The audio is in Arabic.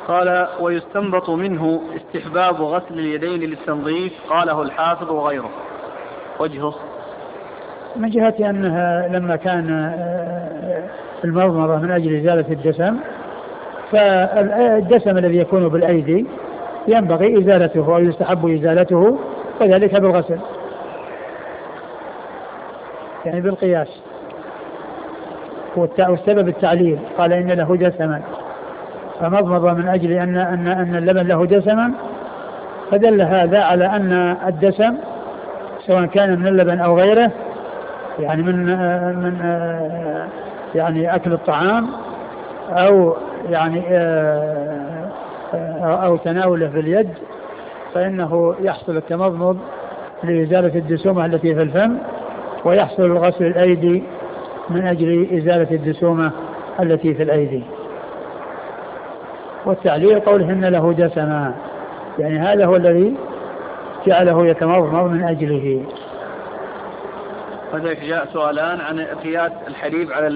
قال ويستنبط منه استحباب غسل اليدين للتنظيف، قاله الحافظ وغيره. وجهه من جهة أنها لما كان المضمضة من أجل إزالة الدسم، فالدسم الذي يكون بالأيدي ينبغي إزالته ويستحب إزالته، وذلك بالغسل يعني بالقياس. والسبب التعليل، قال إن له دسما، فمضمضة من أجل أن اللبن له دسما، فدل هذا على أن الدسم سواء كان من اللبن أو غيره، يعني من يعني أكل الطعام أو يعني أو تناوله في اليد، فإنه يحصل التمضمض لإزالة الدسومة التي في الفم، ويحصل غسل الأيدي من أجل إزالة الدسومة التي في الأيدي. والتعليل قولهن له دسما، يعني هذا هو الذي جعله يتمضمض من أجله. هذا جاء سؤالان عن قياس الحليب على